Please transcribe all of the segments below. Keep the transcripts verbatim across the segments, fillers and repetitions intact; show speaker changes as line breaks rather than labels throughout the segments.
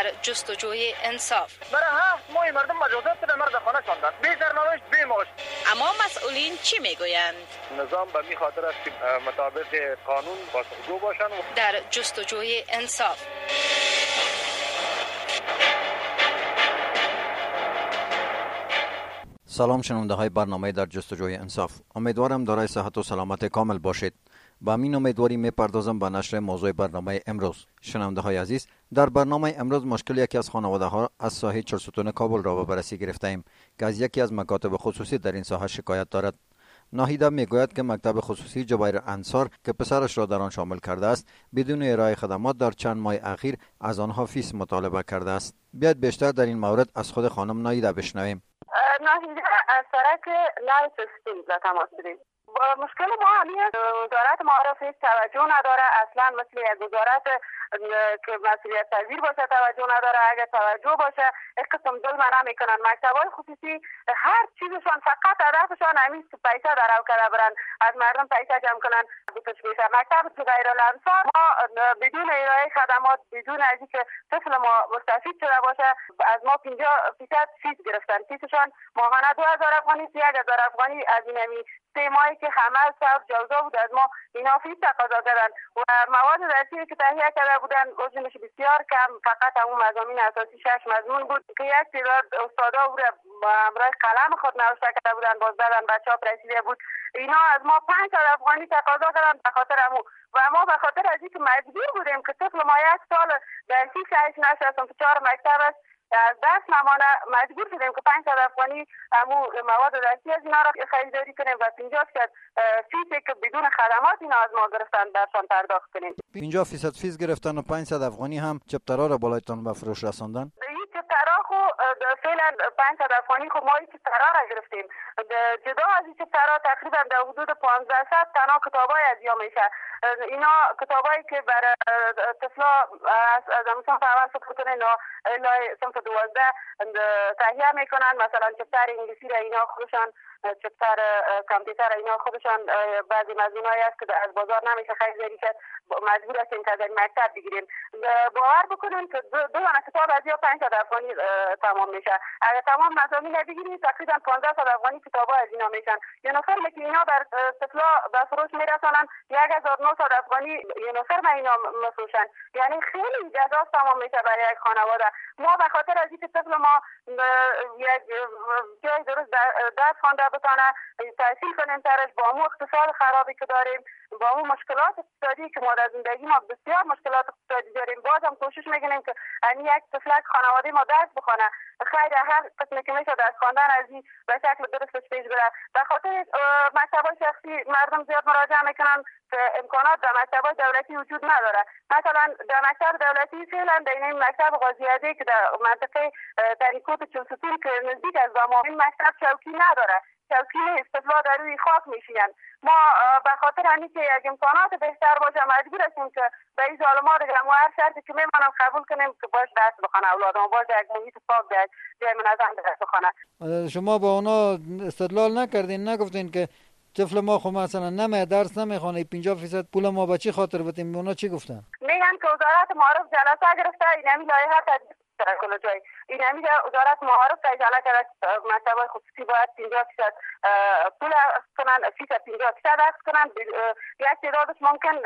در جستجوی انصاف.
برای ها ما مردم مجازات به مرد خانه شاندن، بی سرنوشت بی معاش.
اما مسئولین چی میگویند؟
نظام به می خاطر است که مطابق قانون پاسخگو باشند.
در جستجوی انصاف.
سلام شنونده های برنامه در جستجوی انصاف. امیدوارم دارای صحت و سلامت کامل باشید. با همین امیدواری میپردازم به نشر موضوع برنامه امروز. شنونده های عزیز، در برنامه امروز مشکل یکی از خانواده ها از ساحه چهارستون کابل را به بررسی گرفته ایم که از یکی از مکاتب خصوصی در این ساحه شکایت دارد. ناهیده میگوید که مکتب خصوصی جبیر انصار که پسرش را در آن شامل کرده است، بدون ارائه خدمات در چند ماه اخیر از آنها فیس مطالبه کرده است. بیاید بیشتر در این مورد از خود خانم ناهیده بشنویم.
ناهیده از طرف لایف استیم را تماس داریم. مشکل ما همین است، وزارت معارف هیچ توجه نداره، اصلا مثل یک وزارت که مسئولیت پذیر باشه توجه نداره. اگر توجه باشه یک قسم ظلم نمیکنن. مکتب‌های خصوصی هر چیزشان فقط هدفشان همین پیسه در کرده برن، از مردم پیسه جمع کنن بتوش میشه. مکتب جبیر الانصار ما بدون ارائه خدمات، بدون از اینکه طفل ما مستفید شده باشه، از ما پنجاه درصد فیس گرفتن. فیسشان ماهانه دو هزار افغانی، سه هزار افغانی. از این سه ماهی که همه صرف جوزا بود از ما اینا فیس تقاضا کردن و مواد درسی که تهیه کرده بودن حجمش بسیار کم، فقط همون مضامین اساسی شش مضمون بود که یک تعداد استادا او را با همراه قلم خود نوشته کرده بودن، باز دادن بچه ها رسیده بود. اینا از ما پنج هزار افغانی تقاضا کردن به خاطر همون و ما به خاطر از اینکه مجبور بودیم که طفل ما یک سال درسی شش نشستم تو چهار مکتب است از دست نمانه، مجبور شدیم که پنج هزار افغانی همون مواد درسی از اینا را خریداری کنیم و پنجاه درصد فیسی که بدون خدمات اینا از ما گرفتن درشان پرداخت کنیم.
پنجاه درصد فیس گرفتن و پانصد افغانی هم چپترا را بالایتان به فروش رساندن.
این چپترا خو فعلا پانصد افغانی خو ما این چپترا را گرفتیم. جدا از این چپترا تقریبا در حدود پانزده صد تنها کتابای از یا میشه. اینا کتابایی که برای طفلا از مثلا اول سفر اینا الای صنف دوازده تهیه میکنن. مثلا چپتر انگلیسی را اینا خودشان، چپتر کامپیوتر اینا خودشان بعضی مضمونایی است که از بازار نمیشه خریداری کرد، مجبور هستیم که از مکتب بگیریم. باور بکنین که دو دونه کتاب از یا پنج صد افغانی تمام میشه. اگر تمام مضامین بگیریم تقریبا پانزده صد افغانی کتابا از اینا میشن. یه نفر که اینا بر طفلا به فروش میرسونن یک هزار و نهصد افغانی یه نفر ما اینا مفروشن. یعنی خیلی جذاب تمام میشه برای یک خانواده. ما به خاطر از اینکه طفل ما یک جای درست درس خوانده بتونه تحصیل کنیم سرش، با همون اقتصاد خرابی که داریم، با همون مشکلات اقتصادی که ما در زندگی ما بسیار مشکلات اقتصادی داریم، باز هم کوشش میکنیم که این یک طفلک خانواده ما درس بخونه. خیلی هر قسمی که میشه درس خواندن از این به شکل درستش پیش بره. به خاطر مکتب‌های شخصی مردم زیاد مراجعه میکنن که امکانات در مکتب‌های دولتی وجود نداره. مثلا در مکتب دولتی فعلا در این مکتب غازی‌علی که در منطقه تریکوت چهارستون که نزدیک از ما، این مکتب چوکی نداره. چوکی نیست، طفلا در روی خاک میشینن. ما به خاطر همین که یک امکانات بهتر باشه مجبور هستیم که به این ظالما دیگه ما هر شرطی که میمونم قبول کنیم که باش درس بخونه، اولادم باش یک محیط پاک در جای منظم درس بخونه.
شما با اونا استدلال نکردین، نگفتین که طفل ما خو مثلا نمی درس نمیخونه، پنجاه درصد پول ما به چی خاطر بدیم؟ اونا چی گفتن؟
میگن که وزارت معارف جلسه گرفته، این همین لایحه تدریس در کل جای. این همین وزارت معارف تجلیل کرده مکتب‌های خصوصی باید پنجاه درصد پول کنن، فیس پنجاه درصد اخذ کنن. یک تعدادش ممکن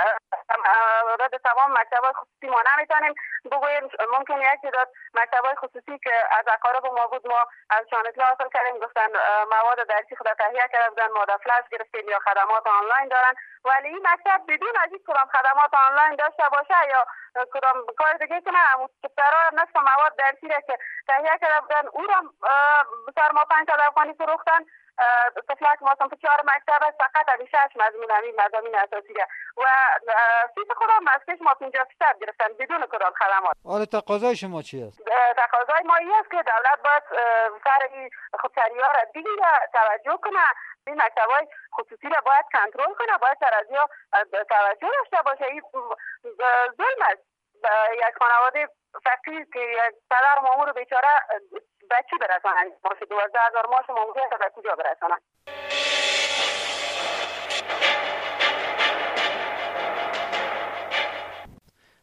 رد تمام مکتب‌های خصوصی ما نمیتونیم بگوییم. ممکن یک تعداد مکتب‌های خصوصی که از اقارب ما بود ما ازشان اطلاع حاصل کردیم، گفتن مواد درسی خود تهیه کرده بودن، ما فلش گرفتیم یا خدمات آنلاین دارن. ولی این مکتب بدون از این کدام خدمات آنلاین داشته باشه یا کدام کار دیگه کنه، همون چپترها نصف مواد درسی را که تهیه کرده بودن او را بسر ما پنج صد افغانی فروختن. طفلک ما صنف چهار مکتب است، فقط همین شش مضمون همین مضامین اساسی و فیس خودم مسکش ما پنجاه درصد گرفتن بدون کدام خدمات.
آره تقاضای شما چی است؟
تقاضای ما این است که دولت باید سر این خودسری‌ها را دیگه توجه کنه. این مکتب‌های خصوصی را باید کنترل کنه، باید سر از یا توجه داشته باشه. این ظلم است. یک خانواده فقیر که یک پدر مامور بیچاره به چی برسانن؟ ماش دوازده هزار ماش ماموریت به کجا برسانن؟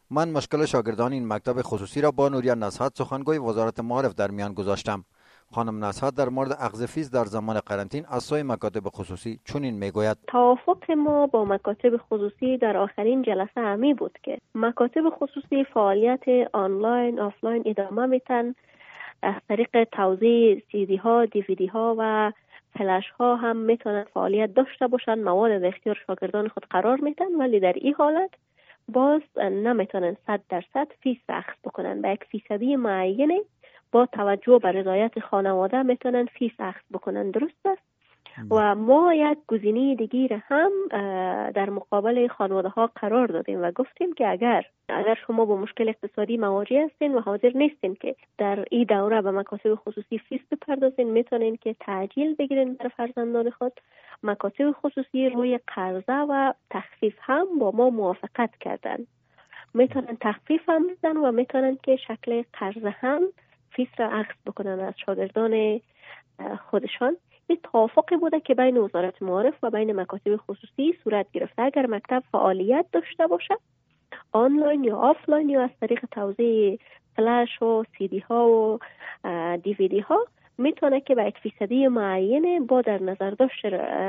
من مشکل شاگردان این مکتب خصوصی را با نوریا نصحت سخنگوی وزارت معارف در میان گذاشتم. خانم نصحت در مورد اخذ فیس در زمان قرنطین از سوی مکاتب خصوصی چنین میگوید:
توافق ما با مکاتب خصوصی در آخرین جلسه همی بود که مکاتب خصوصی فعالیت آنلاین آفلاین ادامه میتن. از طریق توزیع سی دی ها، دی وی دی ها و فلش ها هم میتونن فعالیت داشته باشن، مواد در اختیار شاگردان خود قرار میتن، ولی در این حالت باز نمیتونن صد درصد فیس اخذ بکنن. به یک فیصدی معینه با توجه به رضایت خانواده میتونن فیس اخذ بکنن. درست است؟ و ما یک گزینه دیگه هم در مقابل خانواده ها قرار دادیم و گفتیم که اگر اگر شما با مشکل اقتصادی مواجه هستین و حاضر نیستین که در این دوره به مکاتب خصوصی فیس بپردازین، میتونین که تعجیل بگیرین برای فرزندان خود. مکاتب خصوصی روی قرضه و تخفیف هم با ما موافقت کردن. میتونن تخفیف هم بدن و میتونن که شکل قرضه هم فیس را اخذ بکنن از شاگردان خودشان. این توافقی بوده که بین وزارت معارف و بین مکاتب خصوصی صورت گرفته. اگر مکتب فعالیت داشته باشه آنلاین یا آفلاین یا از طریق توزیع فلش و سی دی ها و دی وی دی ها، میتونه که به یک فیصدی معینه با در نظر داشت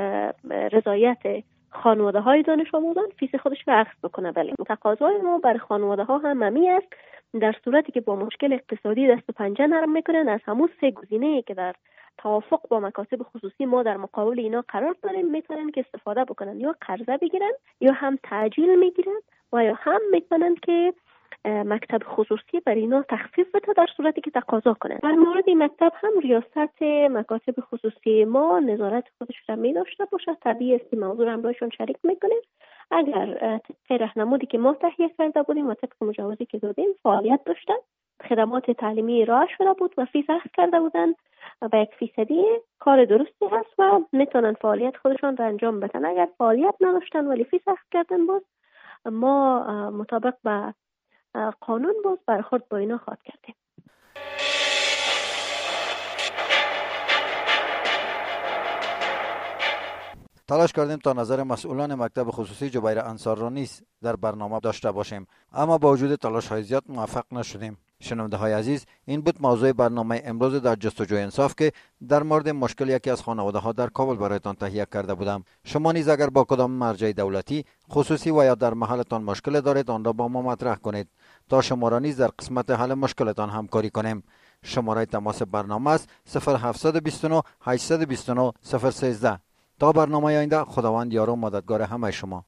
رضایت خانواده های دانش آموزان فیس خودش را اخذ بکنه. ولی تقاضای ما بر خانواده ها هم ممی است در صورتی که با مشکل اقتصادی دست و پنجه نرم میکنن، از همون سه گزینه‌ای که در توافق با مکاتب خصوصی ما در مقابل اینا قرار داریم میتونن که استفاده بکنن، یا قرضه بگیرن یا هم تعجیل میگیرن و یا هم میتونن که مکتب خصوصی بر اینا تخفیف بده در صورتی که تقاضا کنن. در مورد این مکتب هم ریاست مکاتب خصوصی ما نظارت خودش را می داشته باشه. طبیعی است موضوع هم باشون شریک میکنیم. اگر طبق راهنمودی که ما تهیه کرده بودیم و طبق مجوزی که دادیم فعالیت داشتن، خدمات تعلیمی ارائه شده بود و فیس اخذ کرده بودن و یک فیصدی کار درستی هست و میتونن فعالیت خودشان را انجام بدن. اگر فعالیت نداشتن ولی فیس اخذ کردن، باز ما مطابق با قانون باز برخورد با اینا خواهد کردیم.
تلاش کردیم تا نظر مسئولان مکتب خصوصی جبیر انصار را نیز در برنامه داشته باشیم، اما با وجود تلاش های زیاد موفق نشدیم. شنونده های عزیز، این بود موضوع برنامه امروز در جستجوی انصاف که در مورد مشکل یکی از خانواده ها در کابل برایتان تهیه کرده بودم. شما نیز اگر با کدام مرجع دولتی، خصوصی و یا در محلتان مشکل دارید آن را با ما مطرح کنید تا شما را نیز در قسمت حل مشکلتان همکاری کنیم. شماره تماس برنامه است صفر هفت دو نه هشت دو نه صفر یک سه. تا برنامه آینده، خداوند یار و مددگار همه شما.